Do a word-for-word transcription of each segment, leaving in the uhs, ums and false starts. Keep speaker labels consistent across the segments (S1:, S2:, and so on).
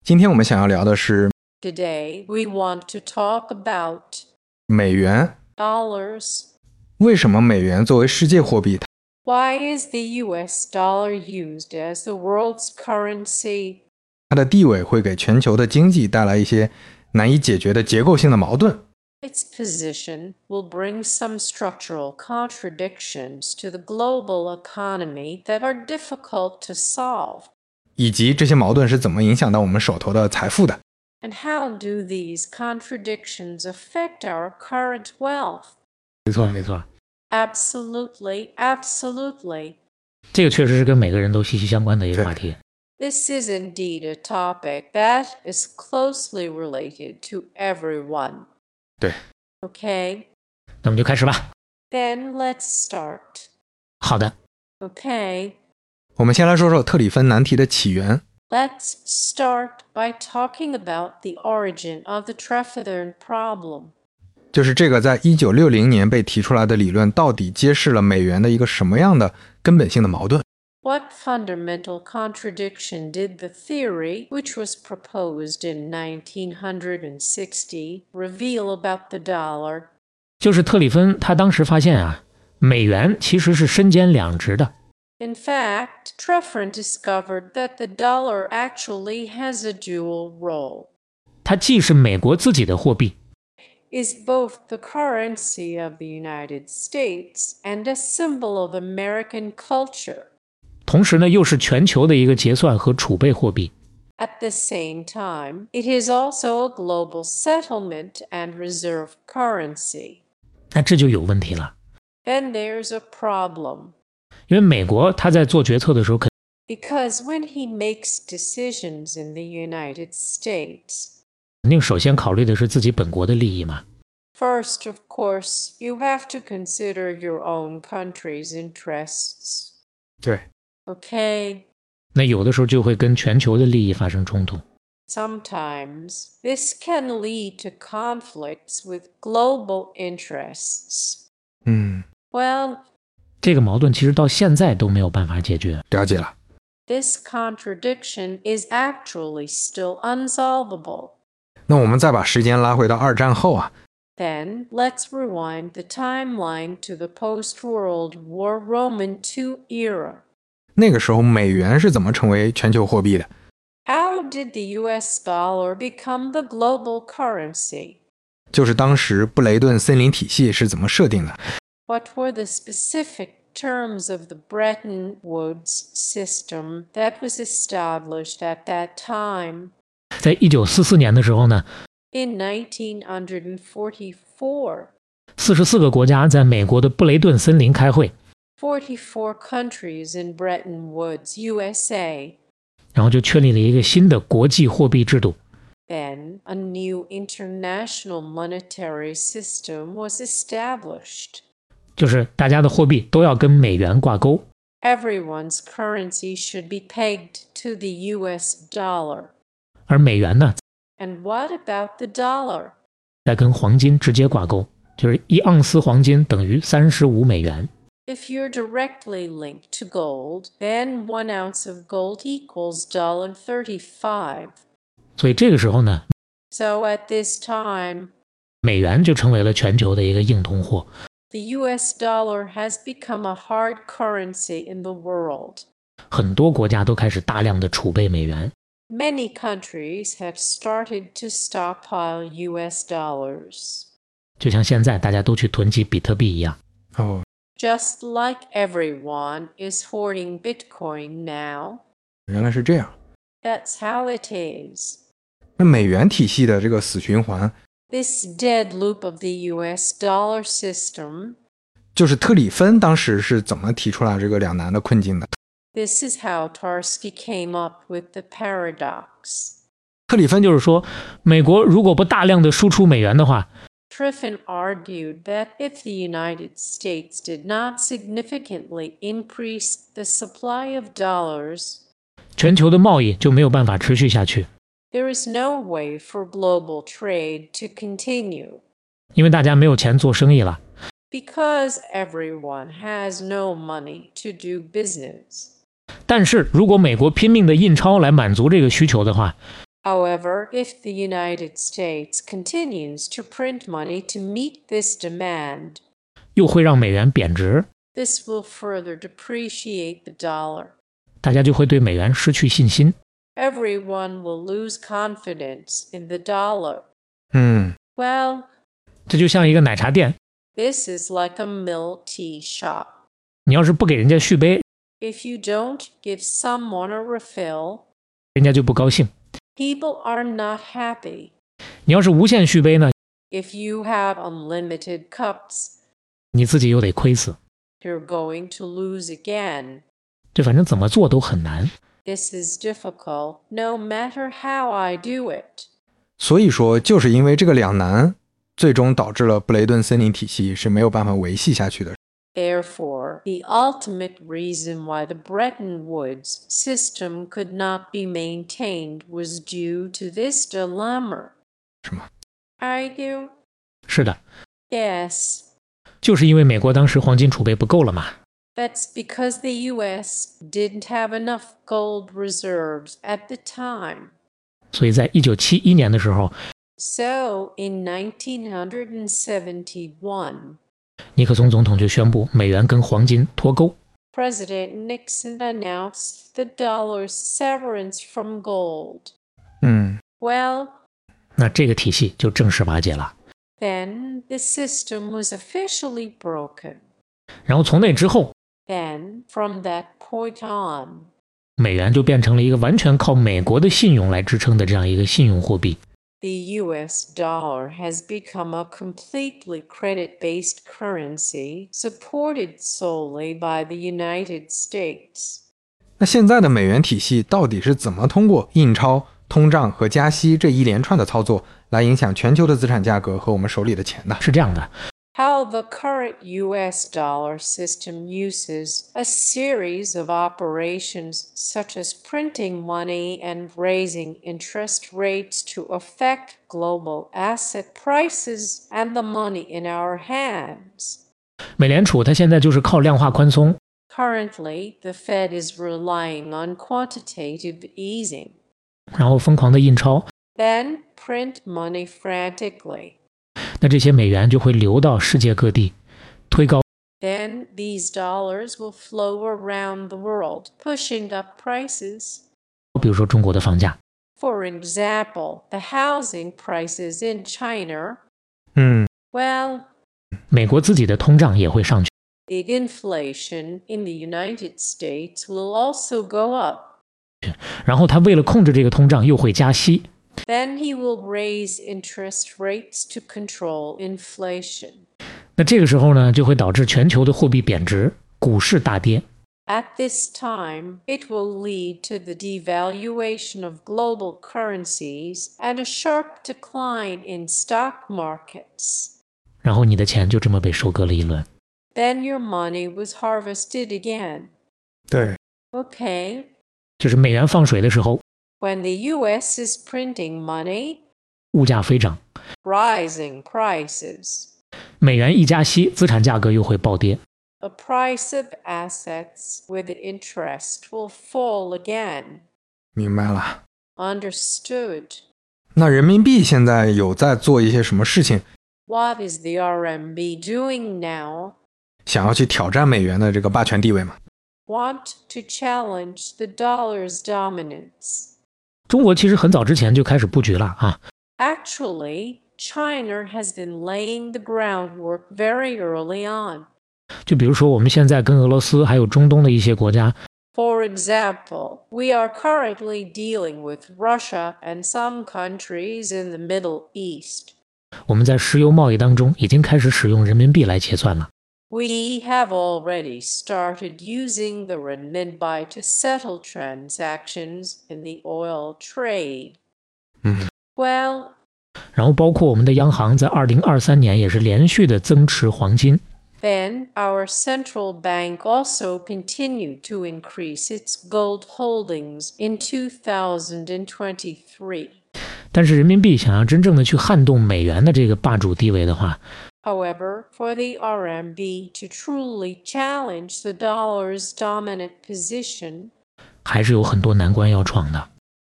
S1: 今天我们想要聊的是
S2: Today we want to talk about
S1: 美元。
S2: dollars.
S1: 为什么美元作为世界货币，
S2: Why is the U S dollar used as the world's currency?
S1: 它的地位会给全球的经济带来一些难以解决的结构性的矛盾，
S2: Its position will bring some structural contradictions to the global economy that are difficult to solve.
S1: 以及这些矛盾是怎么影响到我们手头的财富的。
S2: And how do these contradictions affect our current wealth?
S3: 没错没错，
S2: Absolutely, absolutely.
S3: 这个确实是跟每个人都息息相关的一个话题。
S2: This is indeed a topic that is closely related to everyone.
S1: 对，
S2: Okay,
S3: 那我们就开始吧。
S2: then let's start.
S3: 好的，
S2: Okay,
S1: 我们先来说说特里芬难题的起源。
S2: let's start by talking about the origin of the Trefethen problem.
S1: 就是这个在一九六零年被提出来的理论到底揭示了美元的一个什么样的根本性的矛盾。
S2: What fundamental contradiction did the theory, which was proposed in nineteen sixty, reveal about the dollar?
S3: 就是特里芬他当时发现啊，美元其实是身兼两职的。
S2: In fact, Trefethen discovered that the dollar actually has a dual role.
S3: 它既是美国自己的货币，
S2: Is both the currency of the United States and a symbol of American culture.
S3: 同时呢又是全球的一个结算和储备货币。
S2: At the same time, it is also a global settlement and reserve currency.
S3: 那这就有问题了，
S2: Then there's a problem.
S3: 因为美国他在做决策的时候肯
S2: Because when he makes decisions in the United States,
S3: 定首先考虑的是自己本国的利益嘛。
S2: first, of course, you have to consider your own country's interests.
S1: 对，
S2: Okay?
S3: 那有的时候就会跟全球的利益发生冲突。
S2: Sometimes this can lead to conflicts with global interests.
S1: 嗯，
S2: Well,
S3: 这个矛盾其实到现在都没有办法解决。
S1: 了解了。
S2: this contradiction is actually still unsolvable.
S1: 那我们再把时间拉回到二战后啊，
S2: Then let's rewind the timeline to the post-World War Roman two era.
S1: 那个时候美元是怎么成为全球货币的？
S2: How did the U S dollar become the global currency?
S1: 就是当时布雷顿森林体系是怎么设定的？
S2: What were the specific terms of the Bretton Woods system that was established at that time?
S3: 在一九四四年的时候呢，
S2: In nineteen forty-four,
S3: 四十四个国家在美国的布雷顿森林开会，
S2: forty-four countries in Bretton Woods, U S A.
S3: 然后就确立了一个新的国际货币制度。
S2: Then a new international monetary system was established.
S3: 就是大家的货币都要跟美元挂钩，
S2: Everyone's currency should be pegged to the U S dollar.
S3: 而美元呢
S2: And what about the dollar?
S3: 再跟黄金直接挂钩，就是一盎司黄金等于三十五美元。
S2: If you're directly linked to gold, then one ounce of gold equals one dollar thirty-five.
S3: 所以这个时候呢，
S2: So at this time,
S3: 美元就成为了全球的一个硬通货。
S2: the U S dollar has become a hard currency in the world.
S3: 很多国家都开始大量的储备美元，
S2: Many countries have started to stockpile U S dollars.
S3: 就像现在大家都去囤积比特币一样。
S1: 哦，
S2: Just like everyone is hoarding Bitcoin now.
S1: 原来是这样。
S2: That's how it is.
S1: 那美元体系的这个死循环，
S2: This dead loop of the U S dollar system,
S1: 就是特里芬当时是怎么提出来这个两难的困境的？
S2: this is how Tarski came up with the paradox.
S3: 特里芬就是说，美国如果不大量的输出美元的话，
S2: Trefethen argued that if the United States did not significantly increase the supply of dollars,
S3: 全球的贸易就没有办法持续下去，
S2: there is no way for global trade to continue.
S3: 因为大家没有钱做生意了。
S2: Because everyone has no money to do business.
S3: 但是如果美国拼命的印钞来满足这个需求的话，
S2: However, if the United States continues to print money to meet this demand,
S3: 又会让美元贬值，
S2: this will further depreciate the dollar.
S3: 大家就会对美元失去信心。
S2: Everyone will lose confidence in the dollar.
S1: 嗯，
S2: Well,
S3: 这就像一个奶茶店，
S2: this is like a milk tea shop.
S3: 你要是不给人家续杯，
S2: If you don't give someone a refill,
S3: 人家就不高兴。
S2: people are not happy.
S3: 你要是无限续杯呢，
S2: If you have unlimited cups,
S3: 你自己又得亏死。
S2: you're going to lose again.
S3: 这反正怎么做都很难。
S2: This is difficult, no matter how I do it.
S1: 所以说就是因为这个两难，最终导致了布雷顿森林体系是没有办法维系下去的。
S2: Therefore, the ultimate reason why the Bretton Woods system could not be maintained was due to this dilemma.
S1: 是吗？
S2: Argue?
S3: 是的，
S2: Yes.
S3: 就是因为美国当时黄金储备不够了嘛。
S2: That's because the U S didn't have enough gold reserves at the time.
S3: 所以在一九七一年的时候，
S2: So, in nineteen seventy-one,
S3: 尼克松总统就宣布美元跟黄金脱钩。
S2: President Nixon announced the dollar's severance from gold.
S1: 嗯，
S2: Well,
S3: 那这个体系就正式瓦解了。
S2: then the system was officially broken.
S3: 然后从那之后，
S2: Then, from that point on,
S3: 美元就变成了一个完全靠美国的信用来支撑的这样一个信用货币。
S2: the U S dollar has become a completely credit-based currency supported solely by the United States.
S1: 那现在的美元体系到底是怎么通过印钞、通胀和加息这一连串的操作来影响全球的资产价格和我们手里的钱呢？
S3: 是这样的，
S2: How the current U S dollar system uses a series of operations such as printing money and raising interest rates to affect global asset prices and the money in our hands.
S3: 美联储它现在就是靠量化宽松，
S2: Currently, the Fed is relying on quantitative easing.
S3: 然后疯狂的印钞，
S2: Then print money frantically.
S3: 那这些美元就会流到世界各地，推高
S2: Then these dollars will flow around the world, pushing up prices.
S3: 比如说中国的房价。
S2: For example, the housing prices in China,
S1: 嗯，
S2: well,
S3: 美国自己的通胀也会上去，
S2: the inflation in the United States will also go up.
S3: 然后他为了控制这个通胀又会加息，
S2: Then he will raise interest rates to control inflation.
S3: 那这个时候呢，就会导致全球的货币贬值，股市大跌。
S2: At this time, it will lead to the devaluation of global currencies and a sharp decline in stock markets.
S3: 然后你的钱就这么被收割了一轮。
S2: Then your money was harvested again.
S1: 对，
S2: Okay.
S3: 就是美元放水的时候，
S2: When the U S is printing money,
S3: 物价飞涨，
S2: rising prices.
S3: 美元一加息，资产价格又会暴跌。
S2: The price of assets with interest will fall again.
S1: 明白了。
S2: Understood.
S1: 那人民币现在有在做一些什么事情，
S2: What is the R M B doing now?
S1: 想要去挑战美元的这个霸权地位吗？
S2: Want to challenge the dollar's dominance.
S3: 中国其实很早之前就开始布局了啊，
S2: Actually, China has been laying the groundwork very early on.
S3: 就比如说我们现在跟俄罗斯还有中东的一些国家，
S2: For example, we are currently dealing with Russia and some countries in the Middle East.
S3: 我们在石油贸易当中已经开始使用人民币来结算了。
S2: We have already started using the renminbi to settle transactions in the oil trade.
S1: 嗯，
S2: Well,
S3: 然后包括我们的央行在二零二三年也是连续的增持黄金，
S2: then our central bank also continued to increase its gold holdings in two thousand twenty-three.
S3: 但是人民币想要真正的去撼动美元的这个霸主地位的话，
S2: However, for the R M B to truly challenge the dollar's dominant position,
S3: 还是有很多难关要闯的。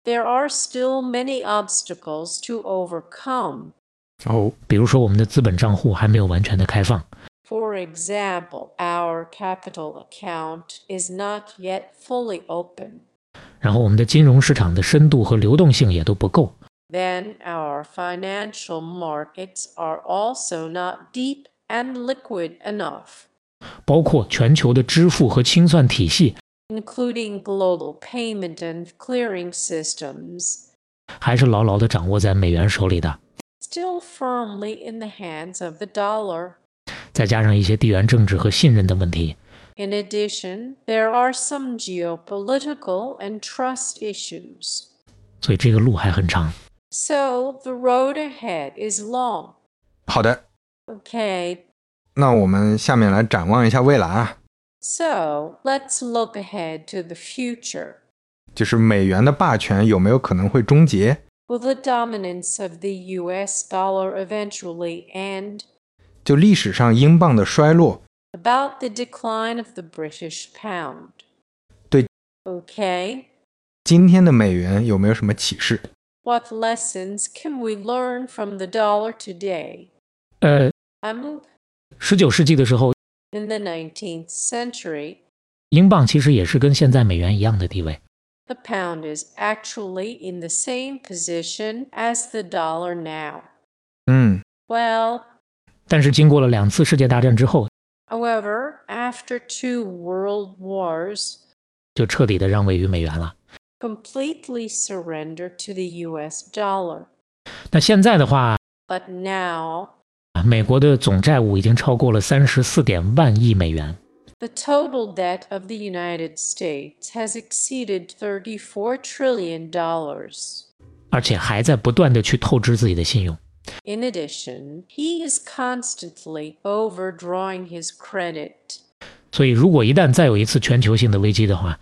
S2: there are still many obstacles to overcome.
S1: 哦，
S3: 比如说我们的资本账户还没有完全的开放，
S2: For example, our capital account is not yet fully open.
S3: 然后我们的金融市场的深度和流动性也都不够，
S2: Then our financial markets are also not deep and liquid enough,
S3: 包括全球的支付和清算体系
S2: including global payment and clearing systems,
S3: 还是牢牢地掌握在美元手里的，
S2: still firmly in the hands of the dollar.
S3: 再加上一些地缘政治和信任的问题，
S2: In addition, there are some geopolitical and trust issues.
S3: 所以这个路还很长。
S2: So the road ahead is long.
S1: 好的，
S2: Okay,
S1: 那我们下面来展望一下未来啊，
S2: so let's look ahead to the future.
S1: 就是美元的霸权有没有可能会终结？
S2: Will the dominance of the U S dollar eventually end?
S1: 就历史上英镑的衰落，
S2: About the decline of the British pound.
S1: 对
S2: Okay,
S1: 今天的美元有没有什么启示？
S2: what lessons can we learn from the dollar today?
S3: 呃，
S2: I'm
S3: 十九世纪的时候，
S2: in the nineteenth century,
S3: 英镑其实也是跟现在美元一样的地位，
S2: the pound is actually in the same position as the dollar now.
S1: 嗯，
S2: Well,
S3: 但是经过了两次世界大战之后，
S2: however, after two world wars,
S3: 就彻底的让位于美元了。
S2: completely surrendered to the U S dollar.
S3: 那现在的话，
S2: But now,
S3: 美国的总债务已经超过了三十四点万亿美元，
S2: the total debt of the United States has exceeded thirty-four trillion dollars.
S3: 而且还在不断的去透支自己的信用。
S2: In addition, he is constantly overdrawing his credit.
S3: 所以如果一旦再有一次全球性的危机的话，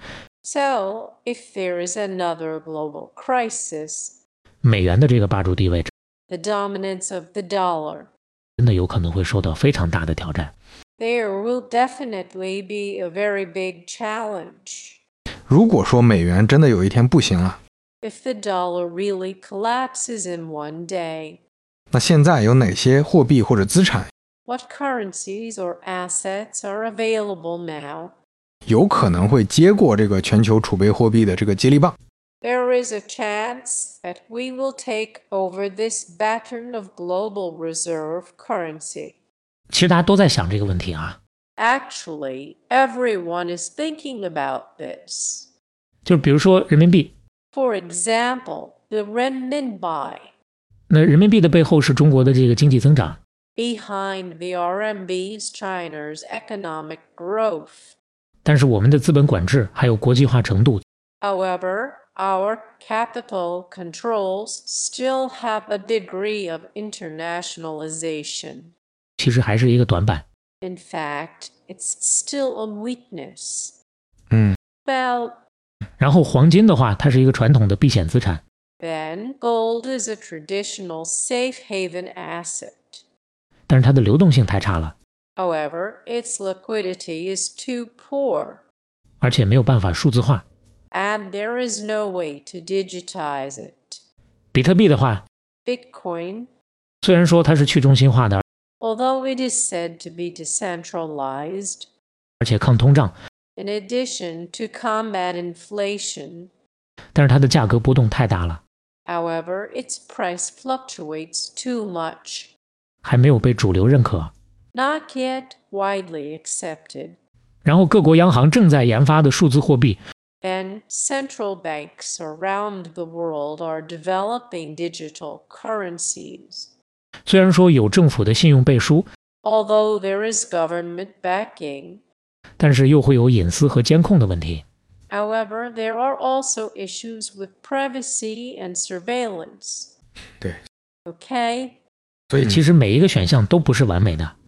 S2: So, if there is another global crisis,
S3: 美元的这个霸主地位
S2: the dominance of the dollar,
S3: 真的有可能会受到非常大的挑战。
S2: there will definitely be a very big challenge.
S1: 如果说美元真的有一天不行了，
S2: If the dollar really collapses in one day,
S1: 那现在有哪些货币或者资产
S2: what currencies or assets are available now?
S1: 有可能会接过这个全球储备货币的这个接力棒？
S2: There is a chance that we will take over this baton of global reserve currency.
S3: 其实大家都在想这个问题啊，
S2: Actually, everyone is thinking about this.
S3: 就是比如说人民币，
S2: For example, the renminbi.
S3: 那人民币的背后是中国的这个经济增长，
S2: Behind the R M B's China's economic growth.
S3: 但是我们的资本管制还有国际化程度，
S2: However, our capital controls still have a degree of internationalization.
S3: 其实还是一个短板。
S2: In fact, it's still a weakness.
S1: 嗯，
S2: Well,
S3: 然后黄金的话，它是一个传统的避险资产，
S2: then gold is a traditional safe haven asset.
S3: 但是它的流动性太差了，
S2: However, its liquidity is too poor,
S3: 而且没有办法数字化。
S2: and there is no way to digitize it.
S3: 比特币的话，
S2: Bitcoin,
S3: 虽然说它是去中心化的，
S2: although it is said to be decentralized,
S3: 而且抗通胀，
S2: in addition to combat inflation,
S3: 但是它的价格波动太大了，
S2: however, its price fluctuates too much,
S3: 还没有被主流认可。
S2: not yet widely accepted.
S3: 然后各国央行正在研发的数字货币，
S2: And central banks around the world are developing digital currencies.
S3: 虽然说有政府的信用背书，
S2: Although there is government backing,
S3: 但是又会有隐私和监控的问题。
S2: however, there are also issues with privacy and surveillance.
S1: 对，
S2: Okay?
S1: 所以
S3: 其实每一个选项都不是完美的。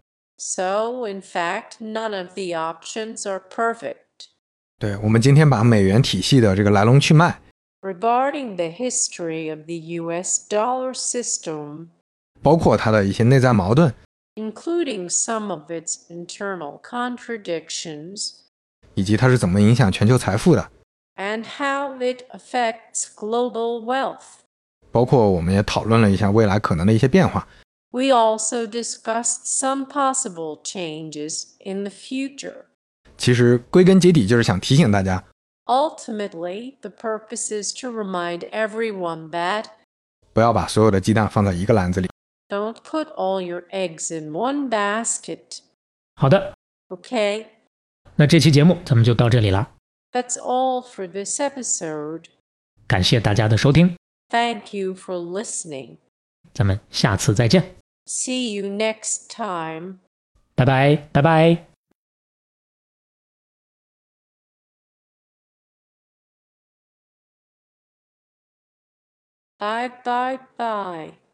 S2: So, in fact, none of the options are perfect.
S1: 对，我们今天把美元体系的这个来龙去脉，
S2: Regarding the history of the U S dollar system,
S1: 包括它的一些内在矛盾，
S2: including some of its internal contradictions,
S1: 以及它是怎么影响全球财富的，
S2: and how it affects global wealth.
S1: 包括我们也讨论了一下未来可能的一些变化。
S2: We also discussed some possible changes in the future.
S1: 其实归根结底就是想提醒大家，
S2: Ultimately, the purpose is to remind everyone that
S1: 不要把所有的鸡蛋放在一个篮子里。
S2: don't put all your eggs in one basket.
S3: 好的，
S2: Okay,
S3: 那这期节目咱们就到这里了，
S2: that's all for this episode.
S3: 感谢大家的收听，
S2: Thank you for listening.
S3: 咱们下次再见，
S2: See you next time.
S3: 拜拜，拜拜。
S2: Bye bye bye.